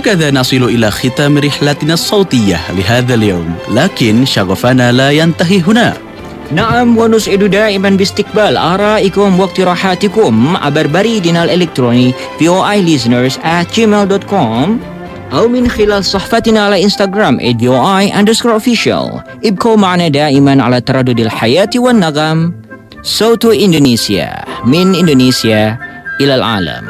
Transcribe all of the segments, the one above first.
وهكذا نصل إلى ختام رحلتنا الصوتية لهذا اليوم، لكن شغفنا لا ينتهي هنا. نعم، ونسعد دائما باستقبال آرائكم واقتراحاتكم عبر بريدنا الإلكتروني voilisteners@gmail.com أو من خلال صفحتنا على إنستغرام @voi_official. ابقوا معنا دائما على تردد الحياة والنغم. صوت إندونيسيا، من إندونيسيا إلى العالم.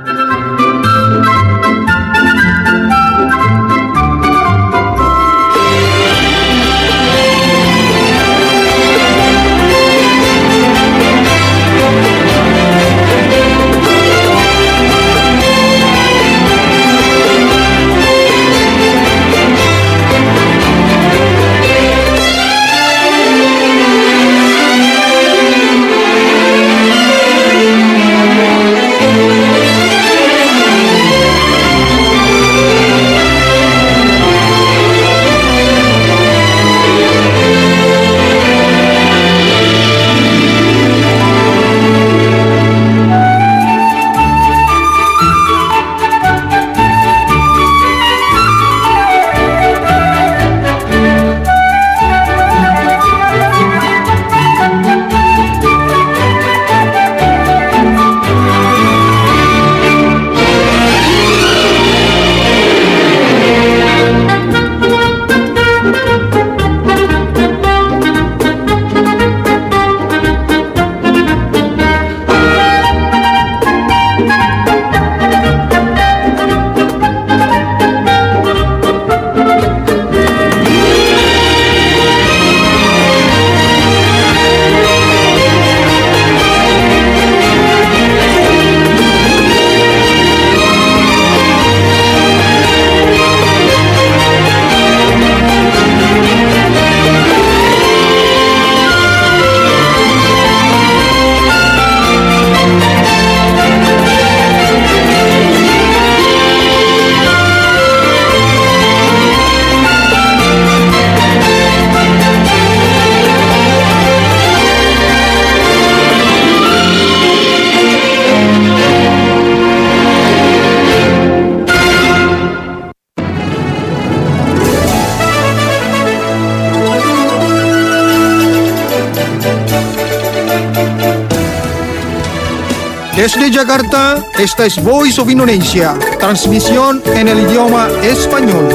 Desde Jakarta, esta es Voice of Indonesia, transmisión en el idioma español.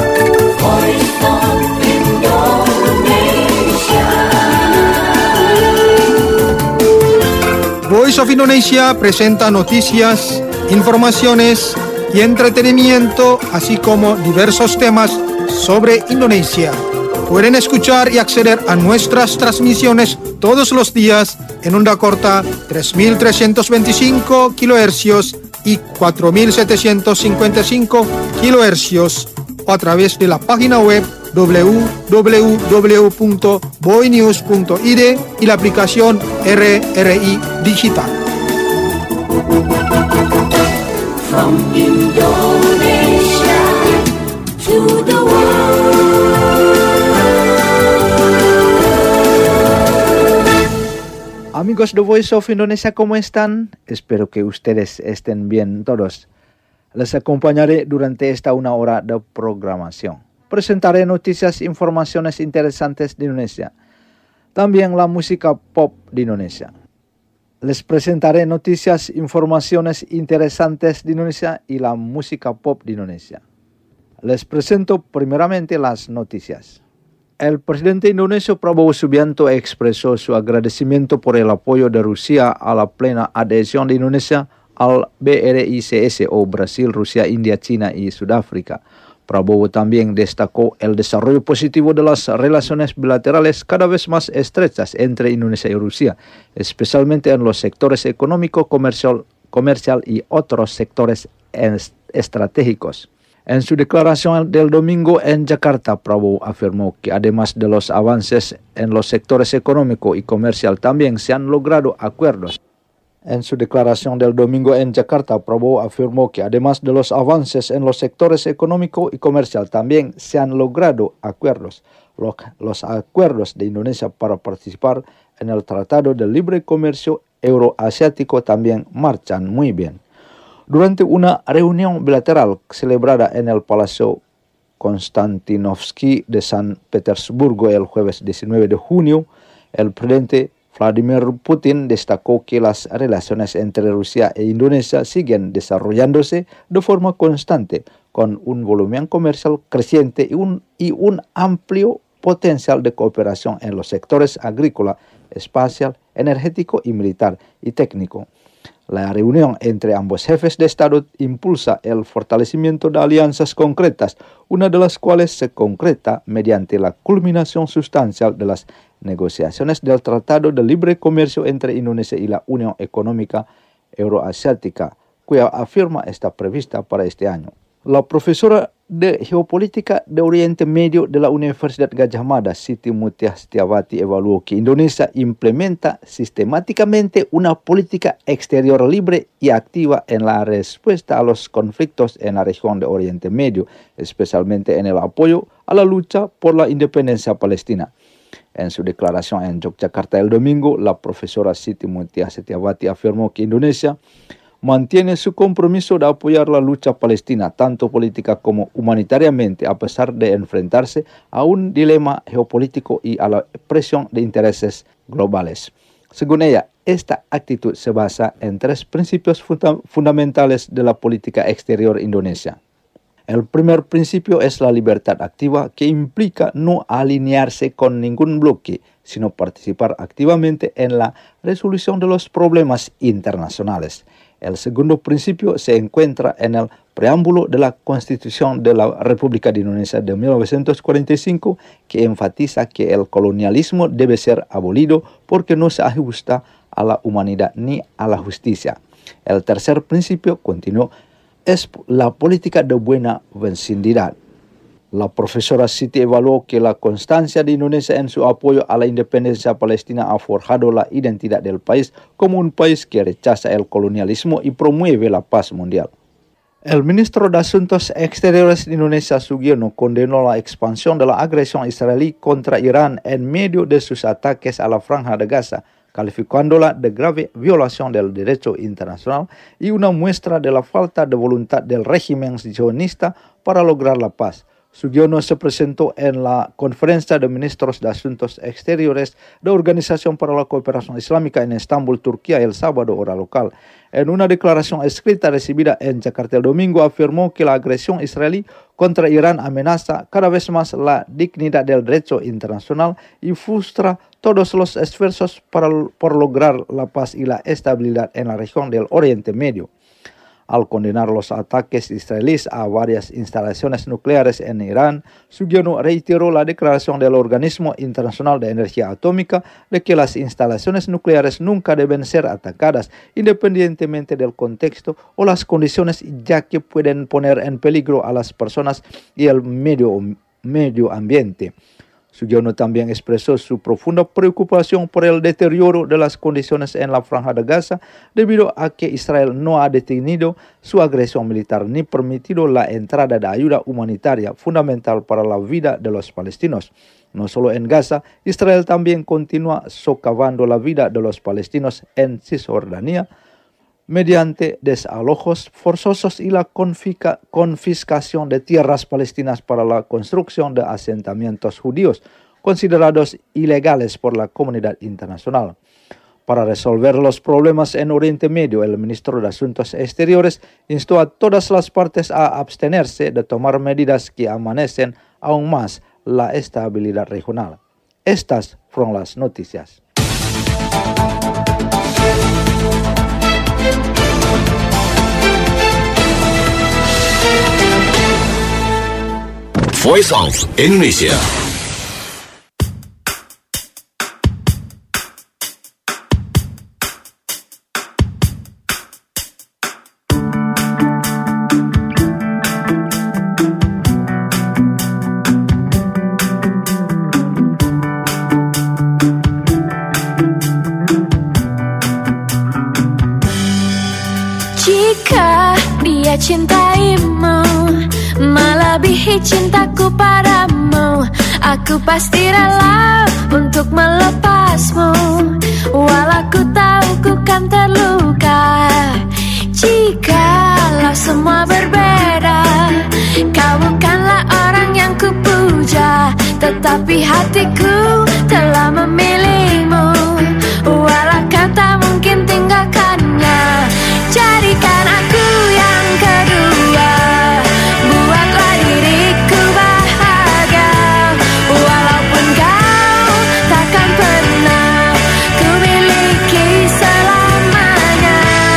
Voice of Indonesia presenta noticias, informaciones y entretenimiento, así como diversos temas sobre Indonesia. Pueden escuchar y acceder a nuestras transmisiones todos los días en onda corta 3.325 kHz y 4.755 kHz o a través de la página web www.voinews.id y la aplicación RRI Digital. From Indonesia to the world. Amigos de Voice of Indonesia, ¿cómo están? Espero que ustedes estén bien todos. Les acompañaré durante esta 1 hora de programación. Presentaré noticias e informaciones interesantes de Indonesia. También la música pop de Indonesia. Les presentaré noticias, informaciones interesantes de Indonesia y la música pop de Indonesia. Les presento primeramente las noticias. El presidente indonesio Prabowo Subianto expresó su agradecimiento por el apoyo de Rusia a la plena adhesión de Indonesia al BRICS o Brasil, Rusia, India, China y Sudáfrica. Prabowo también destacó el desarrollo positivo de las relaciones bilaterales cada vez más estrechas entre Indonesia y Rusia, especialmente en los sectores económico, comercial y otros sectores estratégicos. En su declaración del domingo en Jakarta, Prabowo afirmó que además de los avances en los sectores económico y comercial, también se han logrado acuerdos. En su declaración del domingo en Jakarta, Prabowo afirmó que además de los avances en los sectores económico y comercial, también se han logrado acuerdos. Los acuerdos de Indonesia para participar en el Tratado de Libre Comercio Euroasiático también marchan muy bien. Durante una reunión bilateral celebrada en el Palacio Konstantinovsky de San Petersburgo el jueves 19 de junio, el presidente Vladimir Putin destacó que las relaciones entre Rusia e Indonesia siguen desarrollándose de forma constante, con un volumen comercial creciente y un amplio potencial de cooperación en los sectores agrícola, espacial, energético y militar y técnico. La reunión entre ambos jefes de Estado impulsa el fortalecimiento de alianzas concretas, una de las cuales se concreta mediante la culminación sustancial de las negociaciones del Tratado de Libre Comercio entre Indonesia y la Unión Económica Euroasiática, cuya firma está prevista para este año. La profesora de Geopolítica de Oriente Medio de la Universidad Gadjah Mada, Siti Mutiah Setiawati, evaluó que Indonesia implementa sistemáticamente una política exterior libre y activa en la respuesta a los conflictos en la región de Oriente Medio, especialmente en el apoyo a la lucha por la independencia palestina. En su declaración en Yogyakarta el domingo, la profesora Siti Mutiah Setiawati afirmó que Indonesia mantiene su compromiso de apoyar la lucha palestina, tanto política como humanitariamente, a pesar de enfrentarse a un dilema geopolítico y a la presión de intereses globales. Según ella, esta actitud se basa en tres principios fundamentales de la política exterior indonesia. El primer principio es la libertad activa, que implica no alinearse con ningún bloque, sino participar activamente en la resolución de los problemas internacionales. El segundo principio se encuentra en el preámbulo de la Constitución de la República de Indonesia de 1945, que enfatiza que el colonialismo debe ser abolido porque no se ajusta a la humanidad ni a la justicia. El tercer principio, continuó, es la política de buena vecindad. La profesora Siti evaluó que la constancia de Indonesia en su apoyo a la independencia palestina ha forjado la identidad del país como un país que rechaza el colonialismo y promueve la paz mundial. El ministro de Asuntos Exteriores de Indonesia, Sugiono, condenó la expansión de la agresión israelí contra Irán en medio de sus ataques a la Franja de Gaza, calificándola de grave violación del derecho internacional y una muestra de la falta de voluntad del régimen sionista para lograr la paz. Sugiono se presentó en la Conferencia de Ministros de Asuntos Exteriores de Organización para la Cooperación Islámica en Estambul, Turquía, el sábado, hora local. En una declaración escrita recibida en Yakarta el domingo, afirmó que la agresión israelí contra Irán amenaza cada vez más la dignidad del derecho internacional y frustra todos los esfuerzos por lograr la paz y la estabilidad en la región del Oriente Medio. Al condenar los ataques israelíes a varias instalaciones nucleares en Irán, Sugiono reiteró la declaración del Organismo Internacional de Energía Atómica de que las instalaciones nucleares nunca deben ser atacadas, independientemente del contexto o las condiciones, ya que pueden poner en peligro a las personas y el medio ambiente. Sugiono también expresó su profunda preocupación por el deterioro de las condiciones en la Franja de Gaza debido a que Israel no ha detenido su agresión militar ni permitido la entrada de ayuda humanitaria fundamental para la vida de los palestinos. No solo en Gaza, Israel también continúa socavando la vida de los palestinos en Cisjordania mediante desalojos forzosos y la confiscación de tierras palestinas para la construcción de asentamientos judíos, considerados ilegales por la comunidad internacional. Para resolver los problemas en Oriente Medio, el ministro de Asuntos Exteriores instó a todas las partes a abstenerse de tomar medidas que amenacen aún más la estabilidad regional. Estas fueron las noticias. Voice of Indonesia. Jika dia cintaimu melebihi cintaku padamu, aku pasti rela untuk melepasmu, walau ku tahu ku kan terluka. Jika tetapi hatiku telah memilihmu. Walau kata mungkin tinggalkannya, jadikan aku yang kedua. Buatlah diriku bahagia, walaupun kau takkan pernah ku miliki selamanya.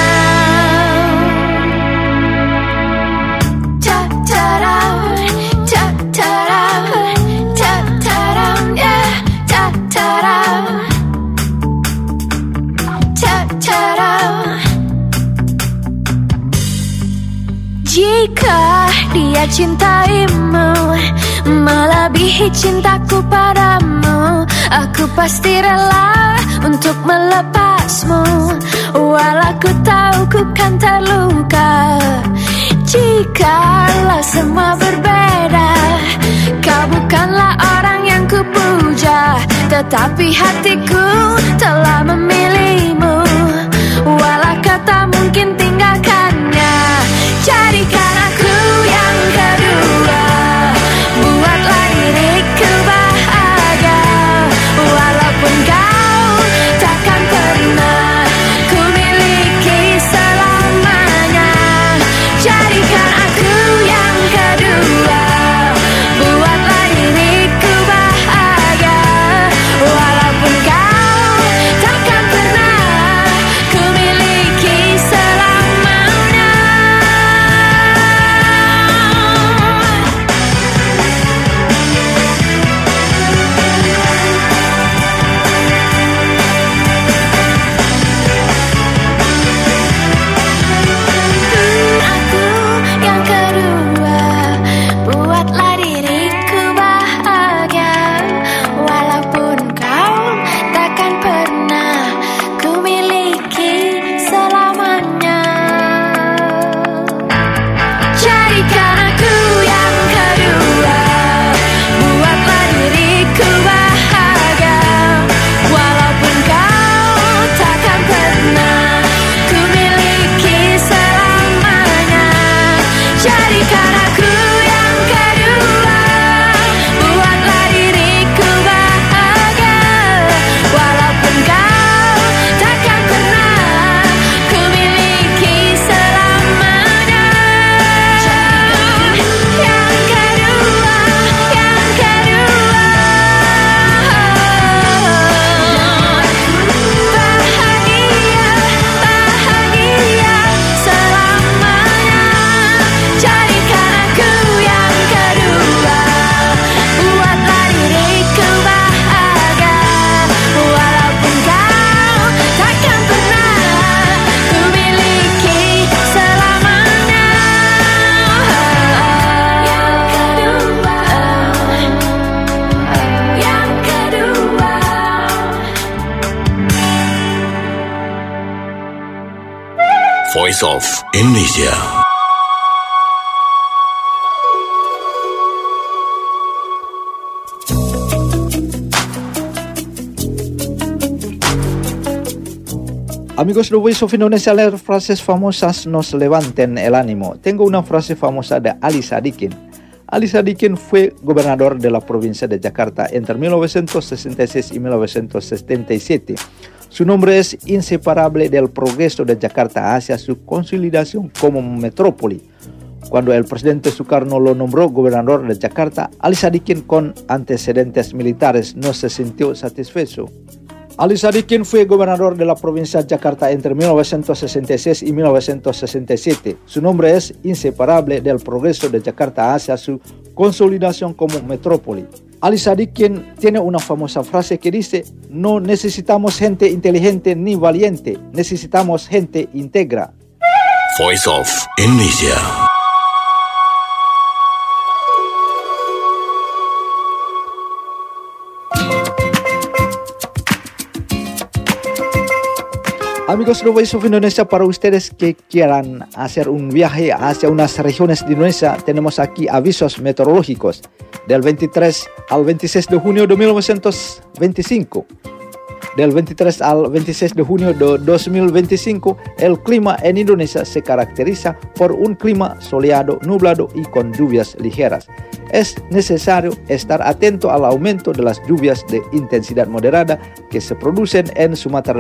Jika dia cintaimu melebihi cintaku padamu, aku pasti rela untuk melepasmu. Walau ku tahu ku kan terluka. Jikalau semua berbeda, kau bukanlah orang yang ku puja, tetapi hatiku telah memilihmu. Walau kata mungkin tinggalkannya, jadikan aku yang kedua. Buatlah diriku bahagia, walaupun kau takkan pernah ku miliki selamanya. Jadikan aku yang kedua. Buatlah diriku bahagia, walaupun kau takkan pernah ku miliki selamanya. Aku yang kedua. Buatlah diriku bahagia, walaupun kau takkan pernah ku miliki selamanya. Jadikan aku yang kedua. Buatlah diriku bahagia, walaupun kau takkan pernah ku miliki selamanya. Jadikan aku yang kedua. Buatlah diriku bahagia, walaupun kau takkan pernah ku miliki selamanya. Yang kedua, yang kedua. Bahagia, bahagia selamanya. Jadikan aku yang kedua. Buatlah diriku bahagia, walaupun kau takkan pernah ku miliki selamanya. Yang kedua, yang kedua. Voice of Indonesia. Amigos de Voice of Indonesia, leer frases famosas nos levanten el ánimo. Tengo una frase famosa de Ali Sadikin. Ali Sadikin fue gobernador de la provincia de Jakarta entre 1966 y 1977. Su nombre es inseparable del progreso de Jakarta hacia su consolidación como metrópoli. Cuando el presidente Sukarno lo nombró gobernador de Jakarta, Ali Sadikin, con antecedentes militares, no se sintió satisfecho. Ali Sadikin fue gobernador de la provincia de Jakarta entre 1966 y 1967. Su nombre es inseparable del progreso de Jakarta hacia su consolidación como metrópoli. Ali Sadikin tiene una famosa frase que dice: no necesitamos gente inteligente ni valiente, necesitamos gente íntegra. Voice of Indonesia. Amigos de Voice of Indonesia, para ustedes que quieran hacer un viaje hacia unas regiones de Indonesia, tenemos aquí avisos meteorológicos del 23 al 26 de junio de 1925. Del 23 al 26 de junio de 2025, el clima en Indonesia se caracteriza por un clima soleado, nublado y con lluvias ligeras. Es necesario estar atento al aumento de las lluvias de intensidad moderada que se producen en Sumatera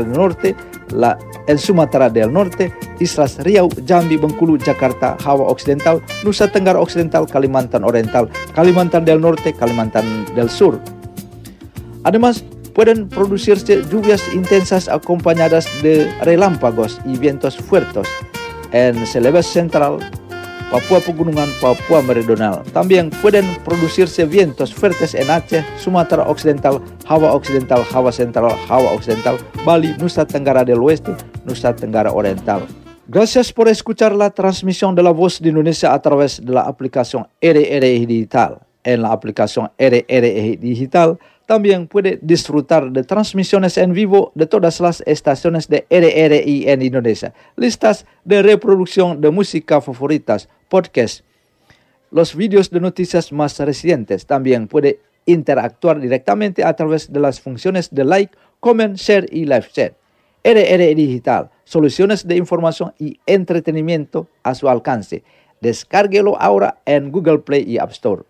del Norte, Islas Riau, Jambi, Bengkulu, Jakarta, Java Occidental, Nusa Tenggara Occidental, Kalimantan Oriental, Kalimantan del Norte, Kalimantan del Sur. Además, pueden producirse lluvias intensas acompañadas de relámpagos y vientos fuertes en Celebes Central, Papua Pegunungan, Papua Meridional. También pueden producirse vientos fuertes en Aceh, Sumatera Occidental, Java Occidental, Java Central, Java Occidental, Bali, Nusa Tenggara del Oeste, Nusa Tenggara Oriental. Gracias por escuchar la transmisión de la voz de Indonesia a través de la aplicación RRI Digital. En la aplicación RRI Digital también puede disfrutar de transmisiones en vivo de todas las estaciones de RRI en Indonesia, listas de reproducción de música favoritas, podcasts, los vídeos de noticias más recientes. También puede interactuar directamente a través de las funciones de like, comment, share y live chat. RRI Digital, soluciones de información y entretenimiento a su alcance. Descárguelo ahora en Google Play y App Store.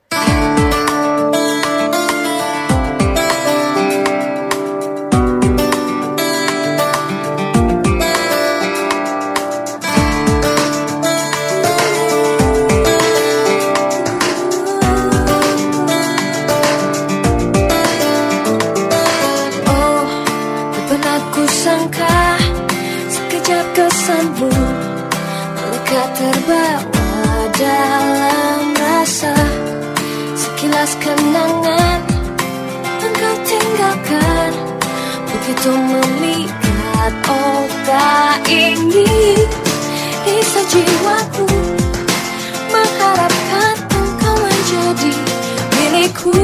Terbawa dalam rasa sekilas kenangan engkau tinggalkan, begitu memikat. Oh, tak ingin kisah jiwaku mengharapkan engkau menjadi milikku.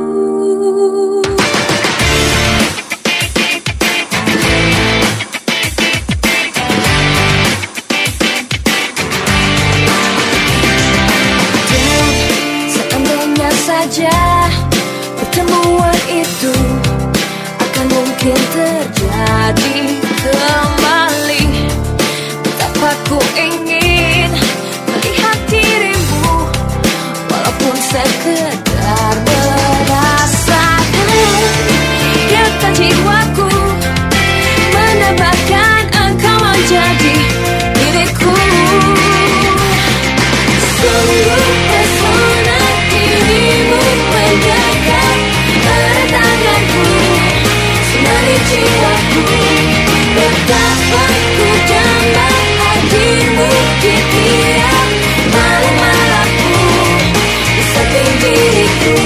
Pertemuan itu akan mungkin terjadi kembali. Betapa ku ingin melihat dirimu, walaupun sekedar merasakan getar jiwaku, menambahkan engkau menjadi milikku. Sungguh pesona dirimu mendekat pada tanganku, semari jiwaku. Betapa ku jamba hadirmu di tiap malam-malamku, di samping diriku.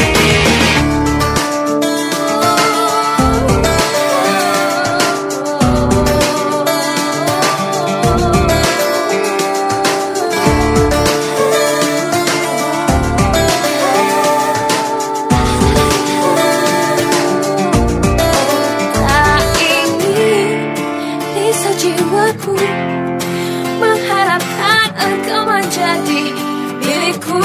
Mengharapkan engkau menjadi milikku.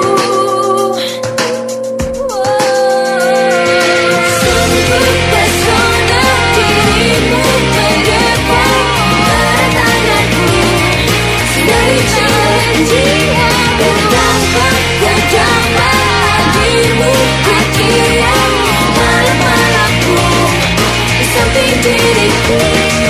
Sungguh pesona dirimu mendekat pada tanganku, semari jiwa. Betapa ku jamba hadirmu di tiap malam-malamku, di samping diriku.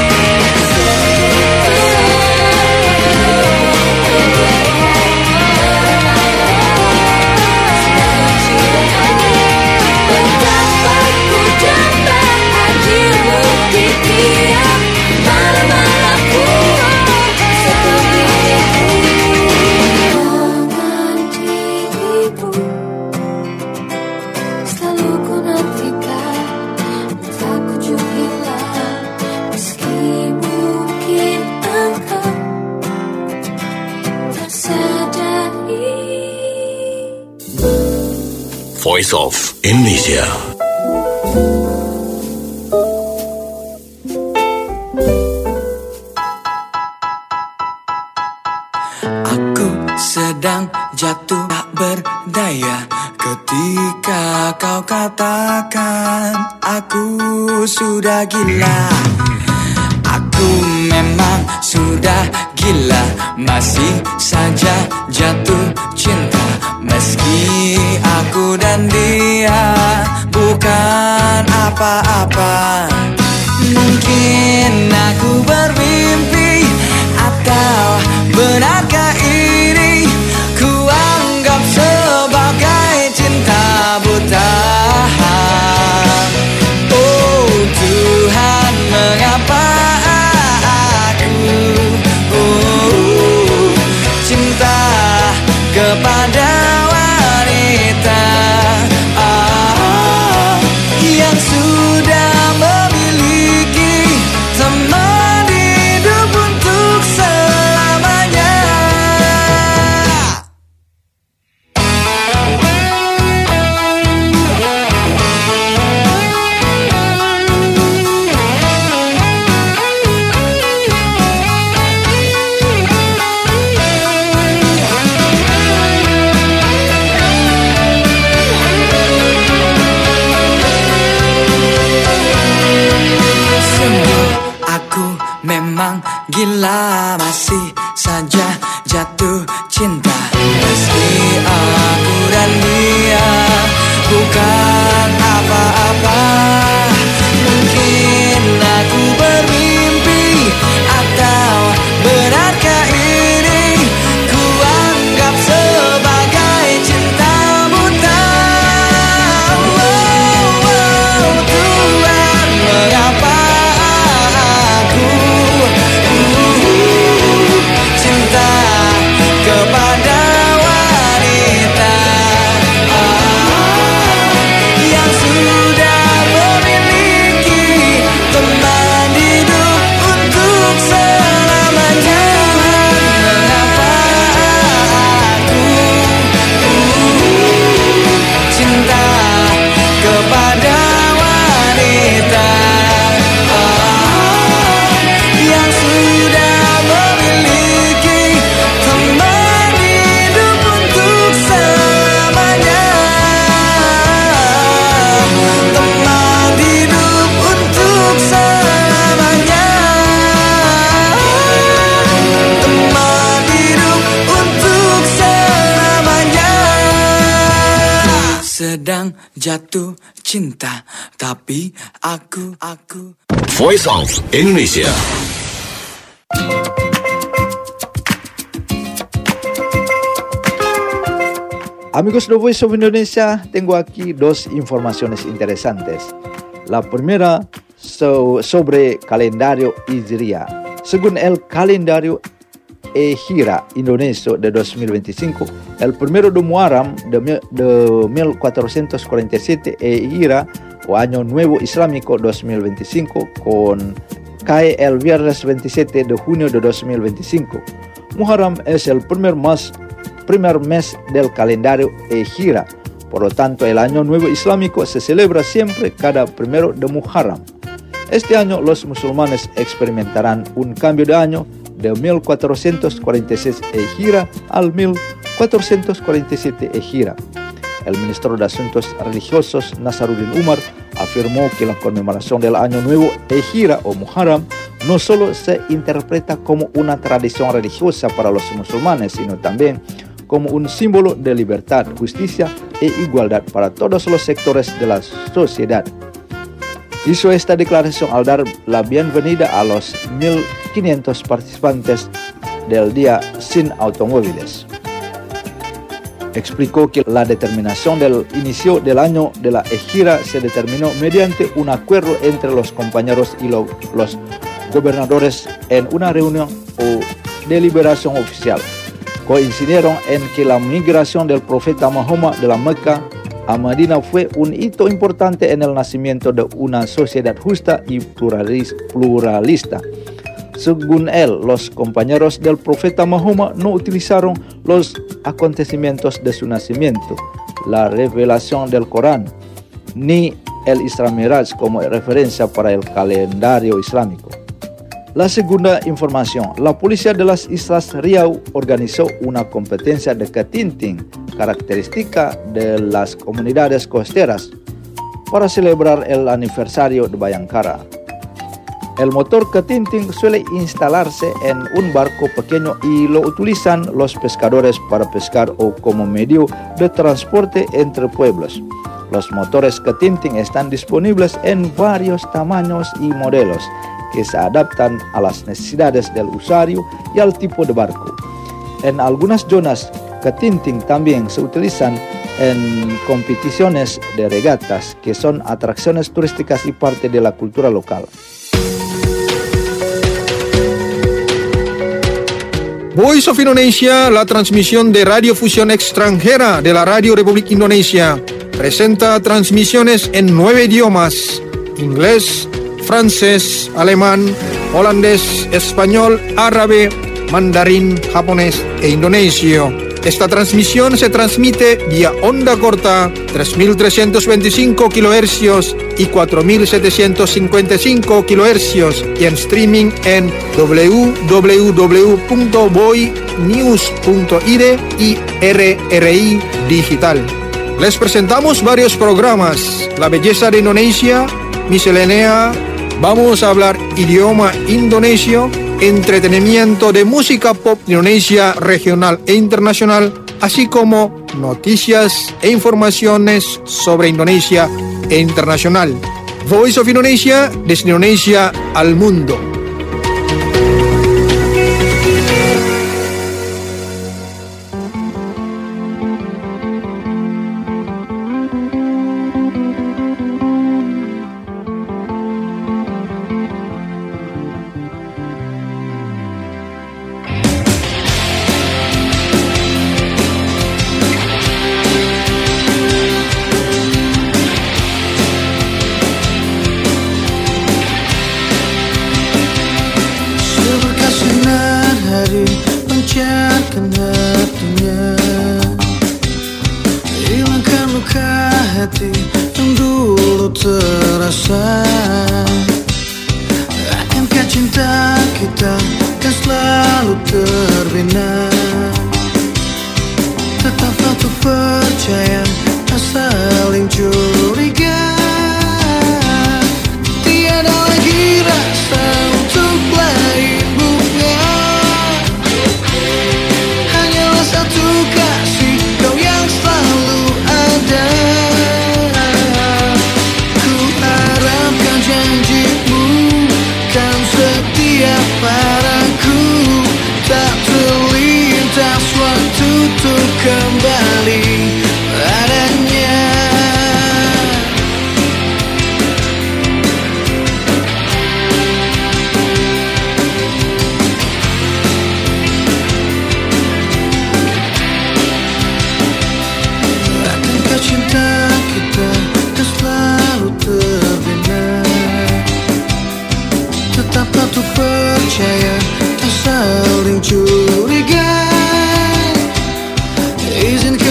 Voice of Indonesia. Aku sedang jatuh tak berdaya, Ketika kau katakan aku sudah gila, aku memang sudah gila, masih saja jatuh cinta. Meski aku dan dia bukan apa-apa, mungkin aku bermimpi, atau benarkah ini ku anggap sebagai cinta buta. Oh Tuhan, mengapa cinta kepada wanita yang sudah memiliki teman hidup untuk selamanya. Memang gila, masih saja jatuh cinta. Meski aku dan dia bukan apa-apa, mungkin aku bermimpi, atau benarkah ini ku anggap sebagai cinta buta. Tuhan, mengapa cinta kepada wanita yang sudah memiliki teman hidup untuk selamanya. Mengapa aku cinta kepada wanita yang sudah memiliki teman hidup untuk selamanya. Teman hidup untuk selamanya. Teman hidup untuk selamanya. Sedang jatuh cinta, tapi aku Voice of Indonesia. Amigos de Voice of Indonesia, tengo aquí dos informaciones interesantes. La primera sobre calendario Hijriah. Según el calendario Hijra indonesio de 2025, el primero de Muharram de 1447 Hijra o Año Nuevo Islámico 2025 cae el viernes 27 de junio de 2025. Muharram es el primer mes del calendario Hijra. Por lo tanto, el Año Nuevo Islámico se celebra siempre cada primero de Muharram. Este año los musulmanes experimentarán un cambio de año de 1446 Hijra al 1447 Hijra. El ministro de Asuntos Religiosos, Nasaruddin Umar, afirmó que la conmemoración del Año Nuevo Hijra o Muharram no solo se interpreta como una tradición religiosa para los musulmanes, sino también como un símbolo de libertad, justicia e igualdad para todos los sectores de la sociedad. Hizo esta declaración al dar la bienvenida a los 1.500 participantes del Día Sin Automóviles. Explicó que la determinación del inicio del año de la Hijra se determinó mediante un acuerdo entre los compañeros y los gobernadores en una reunión o deliberación oficial. Coincidieron en que la migración del profeta Muhammad de la Meca a Medina fue un hito importante en el nacimiento de una sociedad justa y pluralista. Según él, los compañeros del profeta Muhammad no utilizaron los acontecimientos de su nacimiento, la revelación del Corán, ni el Isra Miraj como referencia para el calendario islámico. La segunda información, la policía de las Islas Riau organizó una competencia de ketinting característica de las comunidades costeras para celebrar el aniversario de Bhayangkara. El motor ketinting suele instalarse en un barco pequeño y lo utilizan los pescadores para pescar o como medio de transporte entre pueblos. Los motores ketinting están disponibles en varios tamaños y modelos que se adaptan a las necesidades del usuario y al tipo de barco. En algunas zonas, ketinting también se utilizan en competiciones de regatas, que son atracciones turísticas y parte de la cultura local. Voice of Indonesia, la transmisión de radiofusión extranjera de la Radio Republik Indonesia, presenta transmisiones en 9 idiomas: inglés, francés, alemán, holandés, español, árabe, mandarín, japonés e indonesio. Esta transmisión se transmite vía onda corta 3.325 kHz y 4.755 kHz y en streaming en www.boynews.id y RRI Digital. Les presentamos varios programas: La belleza de Indonesia, Miscelánea, vamos a hablar idioma indonesio, entretenimiento de música pop Indonesia regional e internacional, así como noticias e informaciones sobre Indonesia e internacional. Voice of Indonesia, desde Indonesia al mundo. Izinkan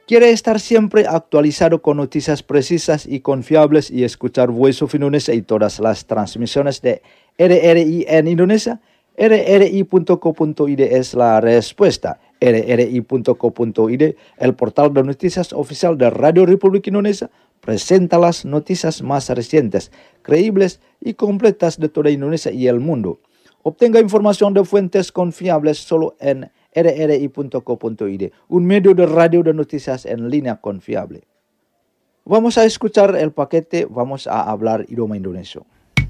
¿Quiere estar siempre actualizado con noticias precisas y confiables y escuchar Voice of Indonesia y todas las transmisiones de RRI en Indonesia? rri.co.id es la respuesta. rri.co.id, el portal de noticias oficial de Radio Republik Indonesia, presenta las noticias más recientes, creíbles y completas de toda Indonesia y el mundo. Obtenga información de fuentes confiables solo en rri.co.id, un medio de radio de noticias en línea confiable. Vamos a escuchar el paquete, vamos a hablar idioma Indonesia.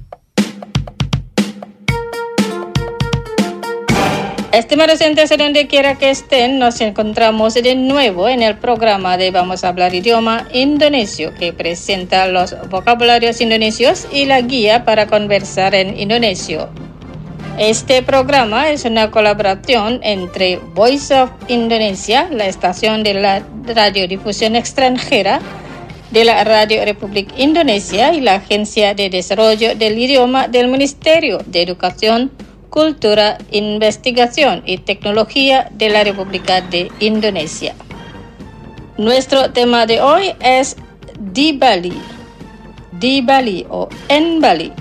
Estimados oyentes, donde quiera que estén, nos encontramos de nuevo en el programa de Vamos a hablar idioma indonesio, que presenta los vocabularios indonesios y la guía para conversar en indonesio. Este programa es una colaboración entre Voice of Indonesia, la estación de la radiodifusión extranjera de la Radio Republik Indonesia, y la Agencia de Desarrollo del Idioma del Ministerio de Educación, Cultura, Investigación y Tecnología de la República de Indonesia. Nuestro tema de hoy es di Bali o en Bali.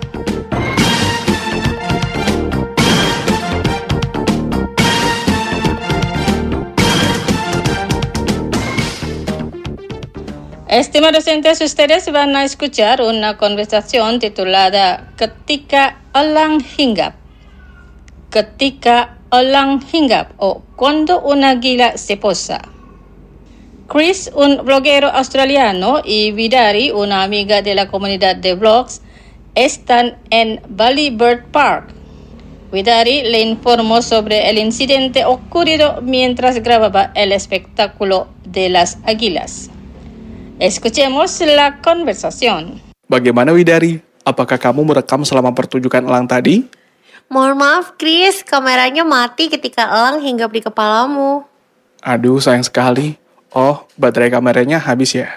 Estimados oyentes, ustedes van a escuchar una conversación titulada Ketika Elang Hinggap. Ketika Elang Hinggap o Cuando una águila se posa. Chris, un bloguero australiano, y Vidari, una amiga de la comunidad de blogs, están en Bali Bird Park. Vidari le informó sobre el incidente ocurrido mientras grababa el espectáculo de las águilas. Escuchemos la conversación. Bagaimana Widari? Apakah kamu merekam selama pertunjukan elang tadi? Mohon maaf, Chris. Kameranya mati ketika elang hinggap di kepalamu. Aduh, sayang sekali. Oh, baterai kameranya habis ya?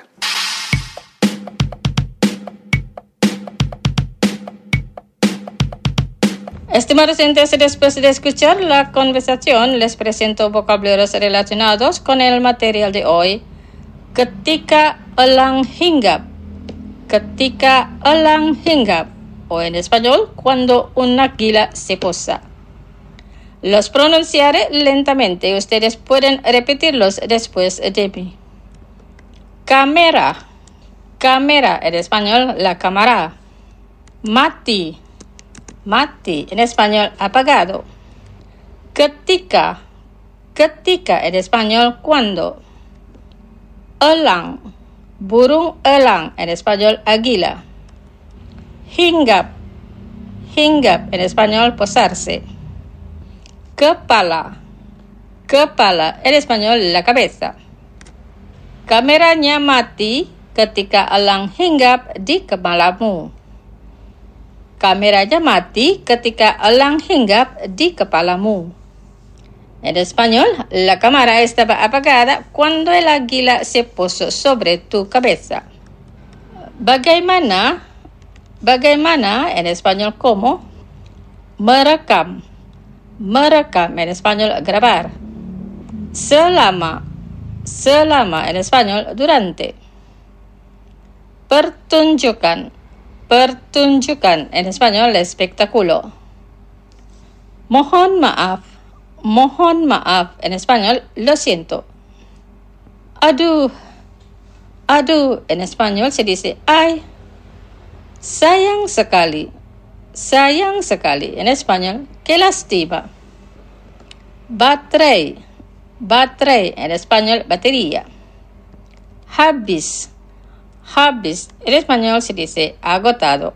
Estimados oyentes, después de escuchar la conversación, les presento vocabularios relacionados con el material de hoy. Ketika elang hinggap. Ketika elang hinggap, o en español, cuando una águila se posa. Los pronunciaré lentamente, ustedes pueden repetirlos después de mí. Cámara. Cámara, en español, la cámara. Mati. Mati, en español, apagado. Ketika. Ketika, en español, cuando. Elang, burung elang, en español águila. Hinggap, hinggap, en español posarse. Kepala, kepala, en español la cabeza. Kameranya mati ketika elang hinggap di kepalamu. Kameranya mati ketika elang hinggap di kepalamu. En español, la cámara estaba apagada cuando el águila se posó sobre tu cabeza. Bagaimana? Bagaimana, en español, ¿cómo? Merekam. Merekam, en español, grabar. Selama. Selama, en español, durante. Pertunjukan. Pertunjukan, en español, espectáculo. Mohon maaf. Mohon maaf, en español, lo siento. Aduh, aduh, en español se dice ay. Sayang sekali, en español, qué lástima. Baterai, baterai, en español, batería. Habis, habis, en español se dice agotado.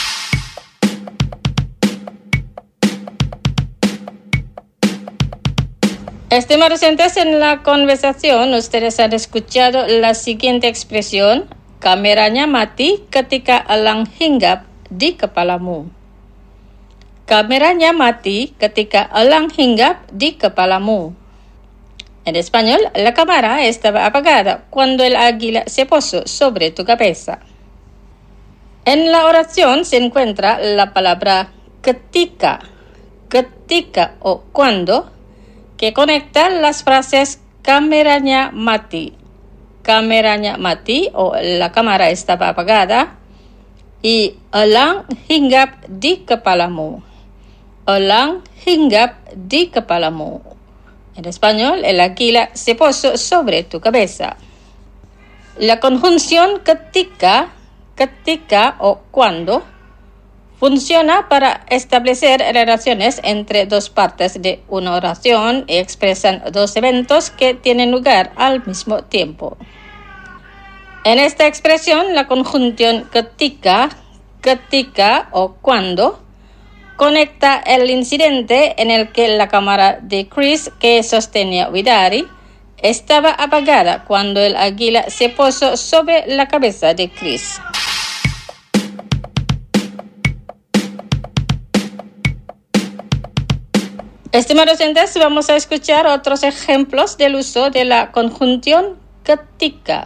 Estimados oyentes, en la conversación ustedes han escuchado la siguiente expresión: kameranya mati ketika elang hinggap di kepalamu. Kameranya mati ketika elang hinggap di kepalamu. En español, la cámara estaba apagada cuando el águila se posó sobre tu cabeza. En la oración se encuentra la palabra ketika, ketika o cuando, que conecta las frases kameranya mati, kameranya mati o la cámara estaba apagada y elang hinggap di kepalamu. Elang hinggap di kepalamu. En español, el águila se posó sobre tu cabeza. La conjunción ketika o cuando funciona para establecer relaciones entre dos partes de una oración y expresan dos eventos que tienen lugar al mismo tiempo. En esta expresión, la conjunción ketika o cuando conecta el incidente en el que la cámara de Chris que sostenía Widari estaba apagada cuando el águila se posó sobre la cabeza de Chris. Estimados oyentes, vamos a escuchar otros ejemplos del uso de la conjunción ketika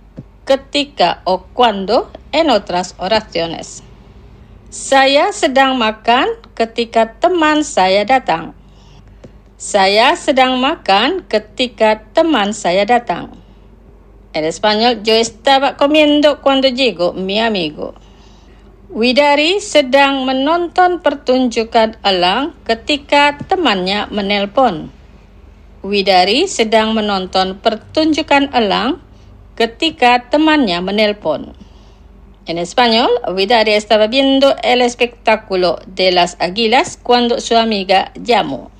o cuando en otras oraciones. Saya sedang makan ketika teman saya datang. Saya sedang makan ketika teman saya datang. En español, yo estaba comiendo cuando llegó mi amigo. Widari sedang menonton pertunjukan elang ketika temannya menelpon. Widari sedang menonton pertunjukan elang ketika temannya menelpon. En español, Widari estaba viendo el espectáculo de las águilas cuando su amiga llamó.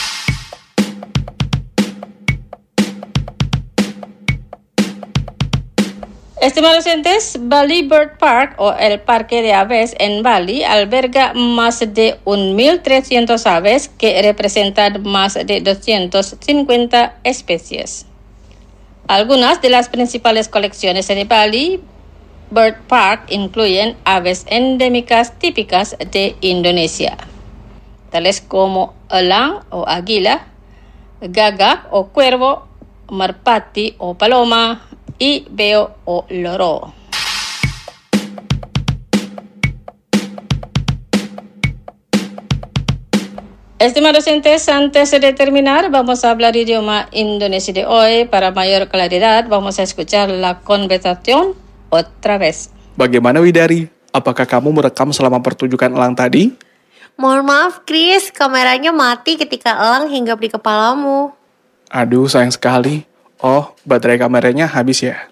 Estimados oyentes, Bali Bird Park o el Parque de Aves en Bali alberga más de 1.300 aves que representan más de 250 especies. Algunas de las principales colecciones de Bali Bird Park incluyen aves endémicas típicas de Indonesia, tales como elang o águila, gagak o cuervo, merpati o paloma, y beo o loro. Estimados oyentes, antes de terminar, vamos a hablar idioma indonesio de hoy. Para mayor claridad, vamos a escuchar la conversación otra vez. Bagaimana Widari? Apakah kamu merekam selama pertunjukan elang tadi? Mohon maaf, Chris, kameranya mati ketika elang hinggap di kepalamu. Aduh, sayang sekali. Oh, baterai kameranya habis ya?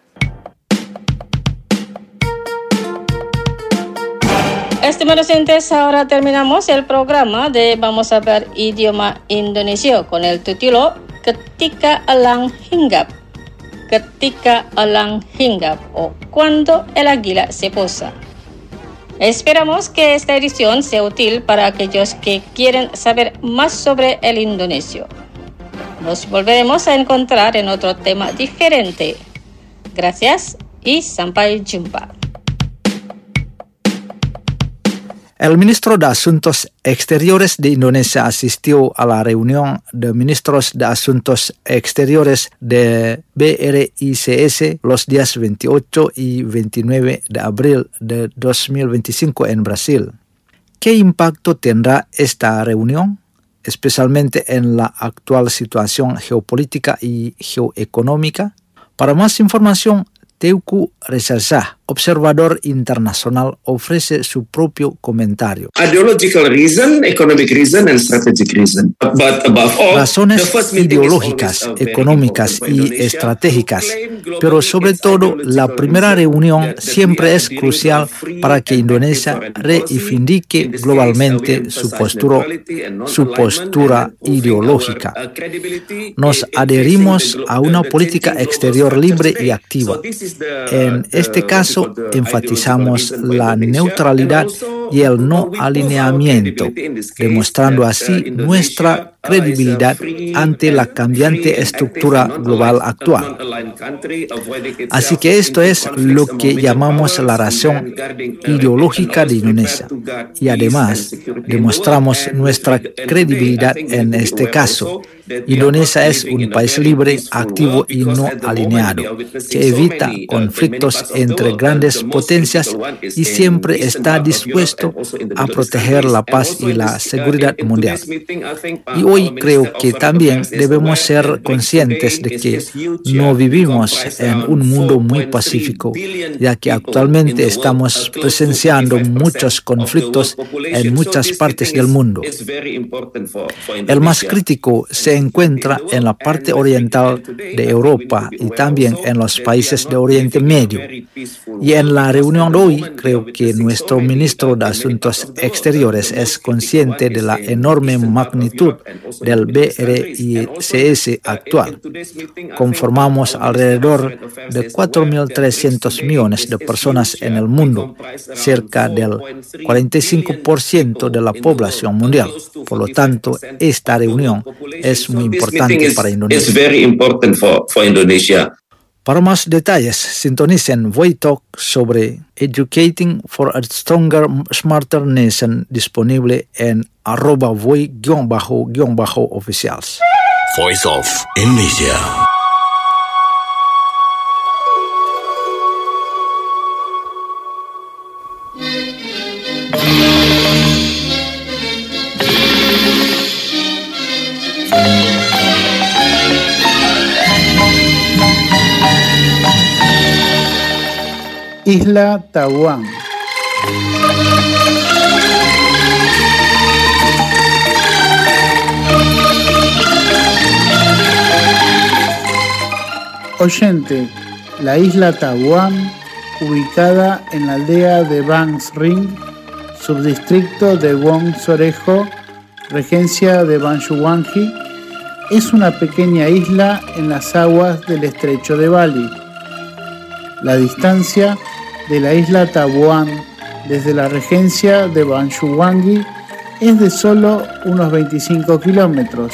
Estimados oyentes, ahora terminamos el programa de Vamos a Hablar Idioma Indonesio con el título Ketika Elang Hinggap. Ketika Elang Hinggap o Cuando el Águila se Posa. Esperamos que esta edición sea útil para aquellos que quieren saber más sobre el indonesio. Nos volveremos a encontrar en otro tema diferente. Gracias y sampai jumpa. El ministro de Asuntos Exteriores de Indonesia asistió a la reunión de ministros de Asuntos Exteriores de BRICS los días 28 y 29 de abril de 2025 en Brasil. ¿Qué impacto tendrá esta reunión, especialmente en la actual situación geopolítica y geoeconómica? Para más información, Teuku Resarsah, observador internacional, ofrece su propio comentario. Ideological reason, economic reason, and strategic reason. But above all, razones ideológicas, económicas y estratégicas, pero sobre todo la primera reunión siempre es crucial para que Indonesia reivindique globalmente su postura ideológica. Nos adherimos a una política exterior libre y activa. En este caso, enfatizamos la neutralidad y el no alineamiento, demostrando así nuestra credibilidad ante la cambiante estructura global actual. Así que esto es lo que llamamos la razón ideológica de Indonesia. Y además, demostramos nuestra credibilidad en este caso. Indonesia es un país libre, activo y no alineado, que evita conflictos entre grandes potencias y siempre está dispuesto a proteger la paz y la seguridad mundial. Y hoy creo que también debemos ser conscientes de que no vivimos en un mundo muy pacífico, ya que actualmente estamos presenciando muchos conflictos en muchas partes del mundo. El más crítico se encuentra en la parte oriental de Europa y también en los países de Oriente Medio. Y en la reunión de hoy creo que nuestro ministro de Asuntos Exteriores es consciente de la enorme magnitud del BRICS actual. Conformamos alrededor de 4.300 millones de personas en el mundo, cerca del 45% de la población mundial. Por lo tanto, esta reunión es muy importante para Indonesia. Para más detalles, sintonicen Voitalk sobre Educating for a Stronger, Smarter Nation, disponible en @voi_oficials. Voice of Indonesia. Isla Taiwán. Oyente, la isla Taiwán, ubicada en la aldea de Bangs Ring, subdistrito de Wong Sorejo, regencia de Banshuwangi, es una pequeña isla en las aguas del estrecho de Bali. La distancia de la isla Taiwán desde la regencia de Banshuwangi es de solo unos 25 kilómetros.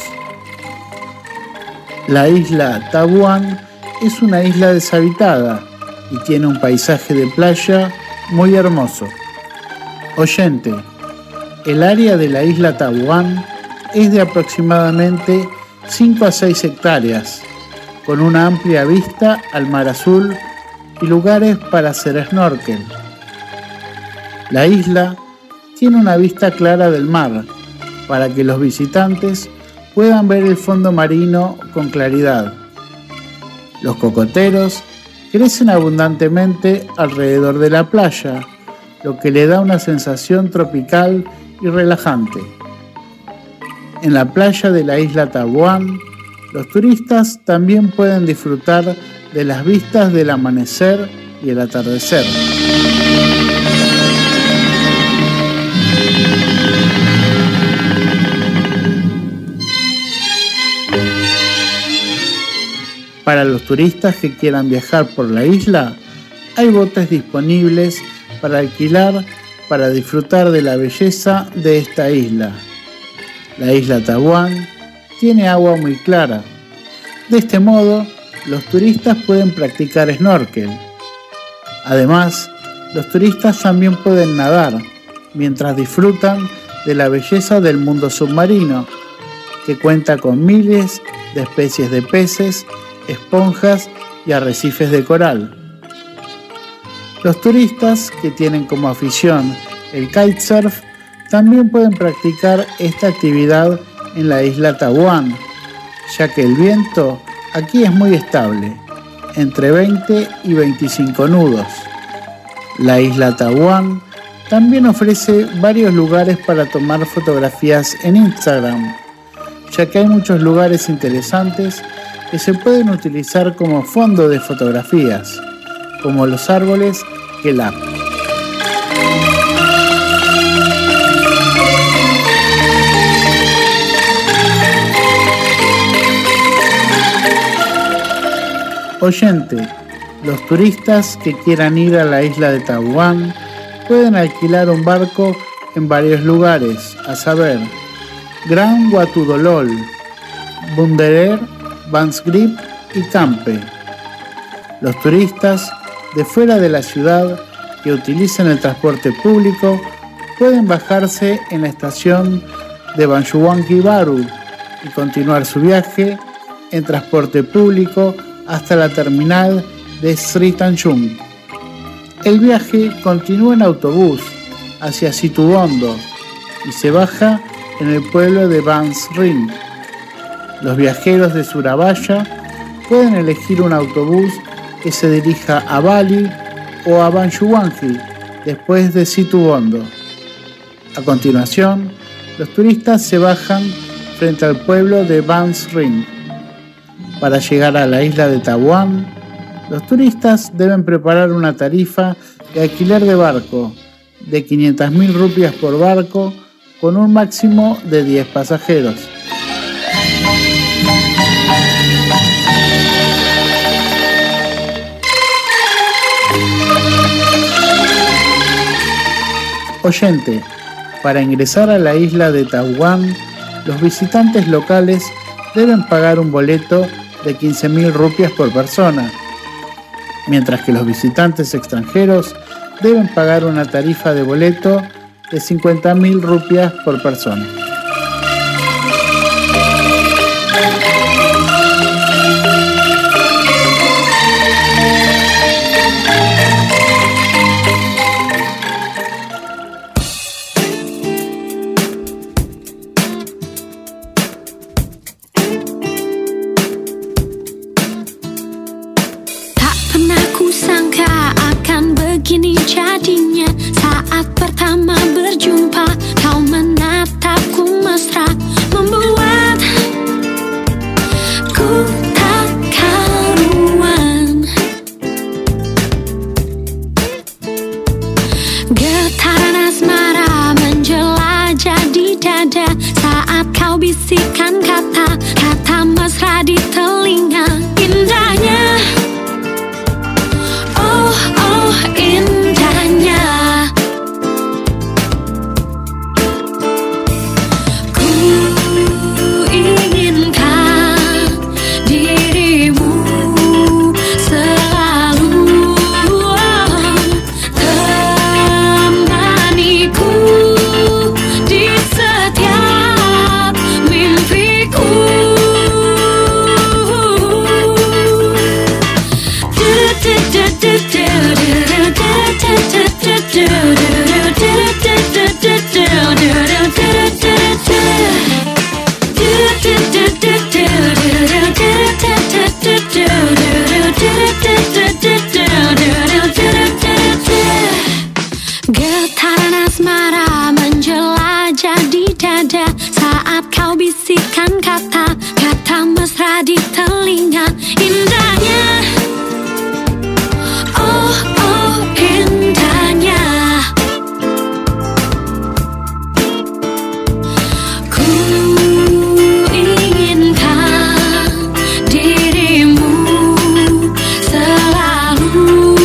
La isla Taiwán es una isla deshabitada y tiene un paisaje de playa muy hermoso. Oyente, el área de la isla Taiwán es de aproximadamente 5 a 6 hectáreas, con una amplia vista al mar azul y lugares para hacer snorkel. La isla tiene una vista clara del mar para que los visitantes puedan ver el fondo marino con claridad. Los cocoteros crecen abundantemente alrededor de la playa, lo que le da una sensación tropical y relajante. En la playa de la isla Taiwán, los turistas también pueden disfrutar de las vistas del amanecer y el atardecer. Para los turistas que quieran viajar por la isla, hay botes disponibles para alquilar para disfrutar de la belleza de esta isla. La isla Taiwán tiene agua muy clara. De este modo, los turistas pueden practicar snorkel. Además, los turistas también pueden nadar mientras disfrutan de la belleza del mundo submarino, que cuenta con miles de especies de peces, esponjas y arrecifes de coral. Los turistas que tienen como afición el kitesurf también pueden practicar esta actividad en la isla Taiwán, ya que el viento aquí es muy estable, entre 20 y 25 nudos. La isla Taiwán también ofrece varios lugares para tomar fotografías en Instagram, ya que hay muchos lugares interesantes que se pueden utilizar como fondo de fotografías, como los árboles Kelap. Oyente, los turistas que quieran ir a la isla de Taiwán pueden alquilar un barco en varios lugares, a saber, Gran Watudolol, Bunderer, Bansgrip y Campe. Los turistas de fuera de la ciudad que utilicen el transporte público pueden bajarse en la estación de Banshuwangi Baru y continuar su viaje en transporte público hasta la terminal de Sri Tanjung. El viaje continúa en autobús hacia Situbondo y se baja en el pueblo de Bans Ring, Los viajeros de Surabaya pueden elegir un autobús que se dirija a Bali o a Banyuwangi después de Situbondo. A continuación, los turistas se bajan frente al pueblo de Bans Ring. Para llegar a la isla de Taiwán, los turistas deben preparar una tarifa de alquiler de barco de 500.000 rupias por barco con un máximo de 10 pasajeros. Oyente, para ingresar a la isla de Taiwán, los visitantes locales deben pagar un boleto de 15.000 rupias por persona, mientras que los visitantes extranjeros deben pagar una tarifa de boleto de 50.000 rupias por persona. Jadinya saat pertama berjumpa, kau menatapku mesra, membuat ku tak karuan. Getaran asmara menjelajah di dada saat kau bisikan kata-kata mesra di telinga. Indahnya, oh indahnya, ku inginkan dirimu selalu temaniku di setiap mimpiku. Getaran asmara menjelajah di dada saat kau bisikan kata-kata mesra di telinga. Indahnya, oh indahnya, ku inginkan dirimu selalu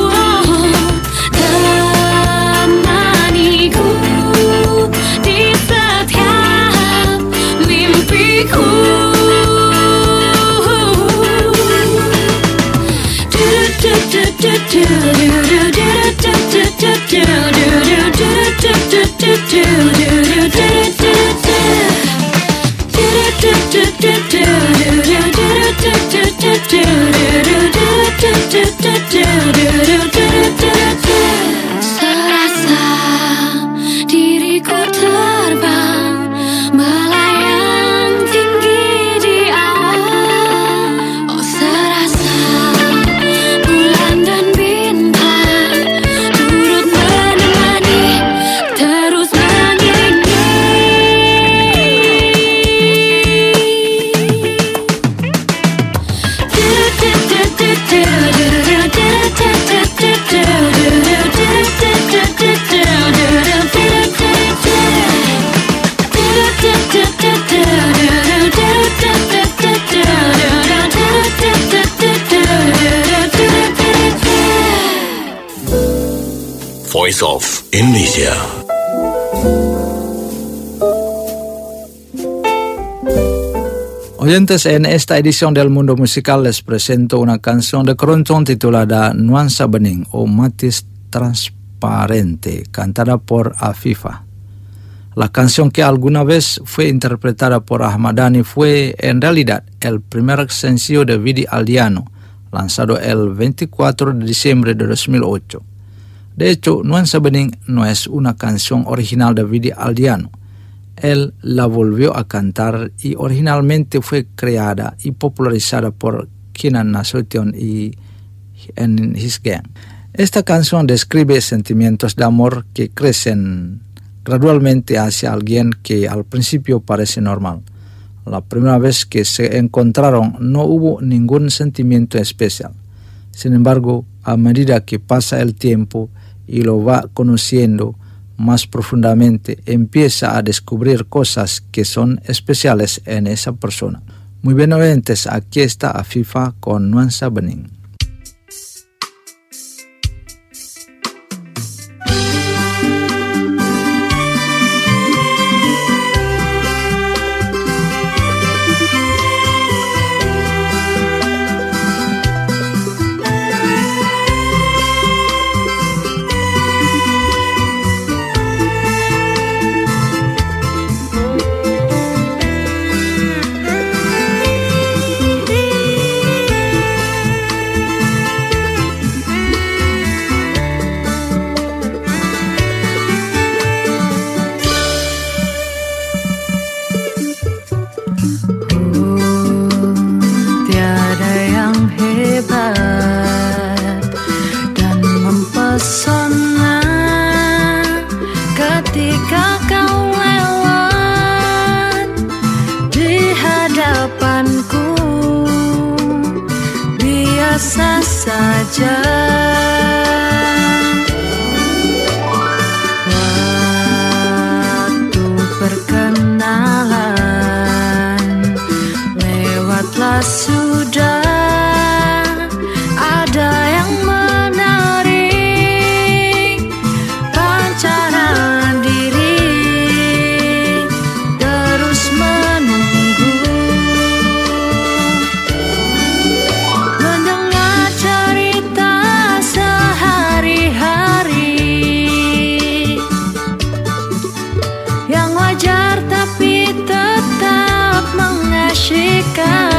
temaniku di setiap mimpiku. Serasa diriku terbang melayang tinggi di awan. Oh serasa bulan dan bintang turut menemani, terus mengiringi. Voice of Indonesia. Oyentes, en esta edición del Mundo Musical les presento una canción de Keroncong titulada Nuansa Bening o Matiz Transparente, cantada por Afifa. La canción, que alguna vez fue interpretada por Ahmad Dhani, fue en realidad el primer sencillo de Vidi Aldiano, lanzado el 24 de diciembre de 2008. De hecho, Nuansa Bening no es una canción original de Vidi Aldiano. él la volvió a cantar y originalmente fue creada y popularizada por Keenan Nasution y en His Gang. Esta canción describe sentimientos de amor que crecen gradualmente hacia alguien que al principio parece normal. La primera vez que se encontraron no hubo ningún sentimiento especial. Sin embargo, a medida que pasa el tiempo y lo va conociendo más profundamente, empieza a descubrir cosas que son especiales en esa persona. Muy bien, oyentes, aquí está Afifa con Nuansa Bening. Biasa saja, waktu perkenalan lewatlah sudah. Ada yang menarik pancaran diri, terus menunggu mendengar cerita sehari-hari yang wajar tapi tetap mengasyikkan.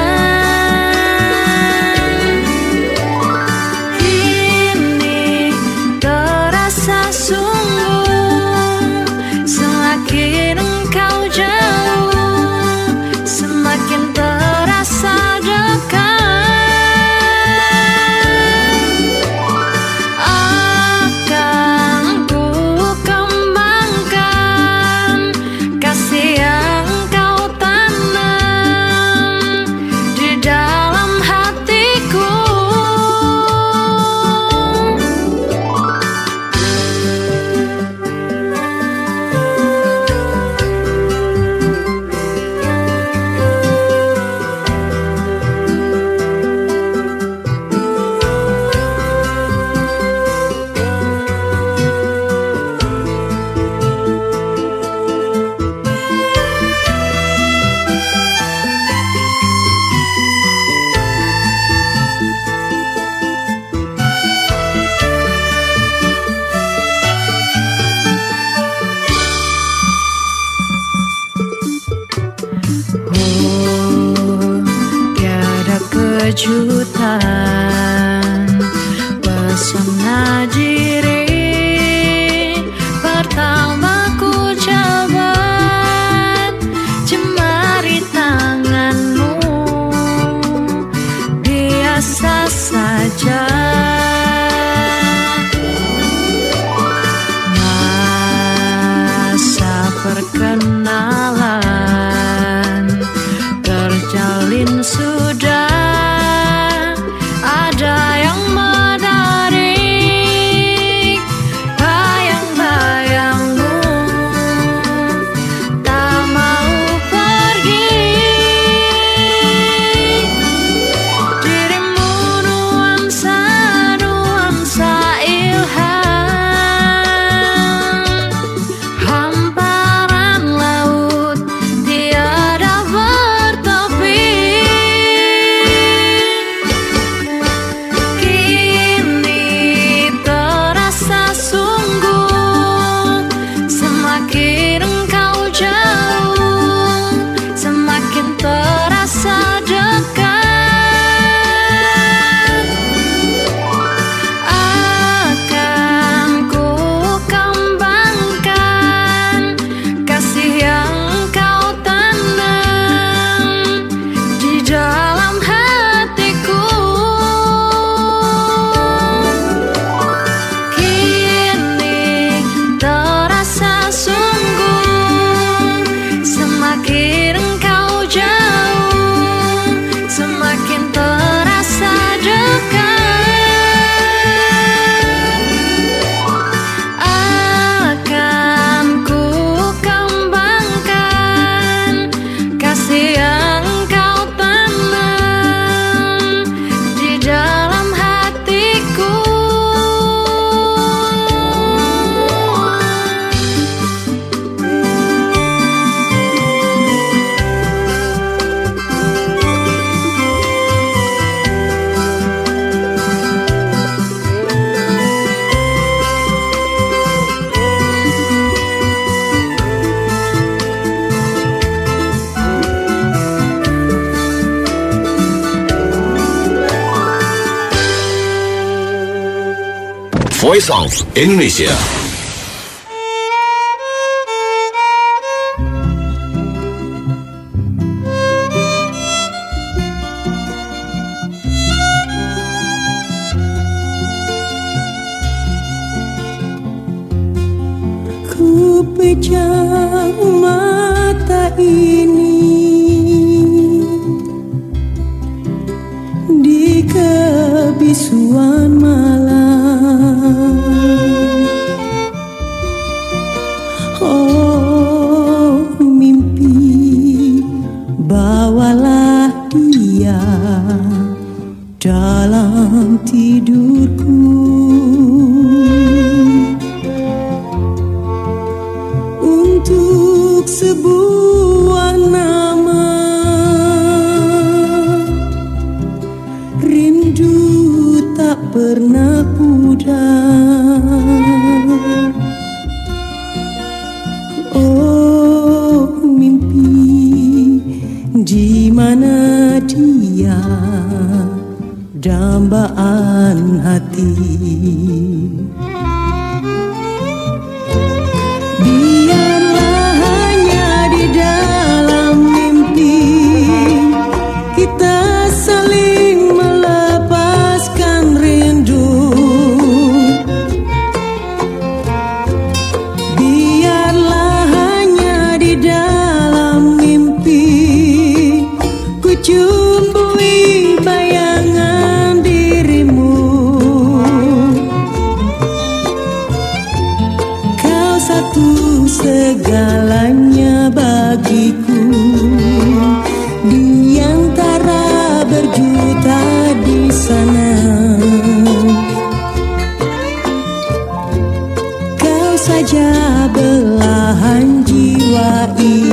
Kini terasa sungguh, semakin engkau jauh, semakin terasa dekat. Akan ku kembangkan kasih yang kau tanam di dalam hatiku. Tiada kejutan, pesona diri pertama ku jabat, jemari tanganmu biasa saja. Masa perkenalan terjalin sudah, Voice of Indonesia. Ku pejam mata ini di kebisuan malam. Oh mimpi, bawalah dia dalam tidurku. Untuk sebuah nama, rindu tak pernah pudar. Oh mimpi, di mana dia, dambaan hati. Biarlah hanya di dalam mimpi kita saling melepaskan rindu. Biarlah hanya di dalam mimpi ku cumbui bayangan dirimu. Kau satu segalanya bagiku, di antara berjuta di sana. Kau saja belahan jiwa ini.